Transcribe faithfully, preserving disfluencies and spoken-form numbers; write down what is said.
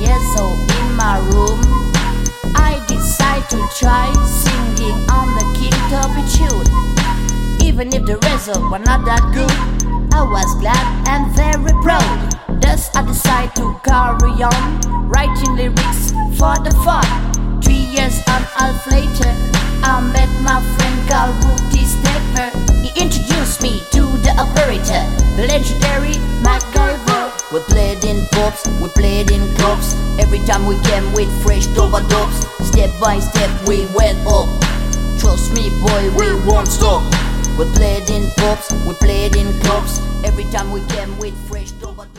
years old in my room, I decide to try singing on the King Tubby tune. Even if the result was not that good, I was glad and very proud. Thus I decide to carry on writing lyrics for the fun. Three years and a half later, I met my friend called Rudy Stepper. He introduced me to the operator, the legendary MacGyver. We played in pubs, we played in clubs. Every time we came with fresh overdubs. Step by step we went up. Trust me boy, we won't stop. We played in pubs, we played in clubs. Every time we came with fresh overdubs.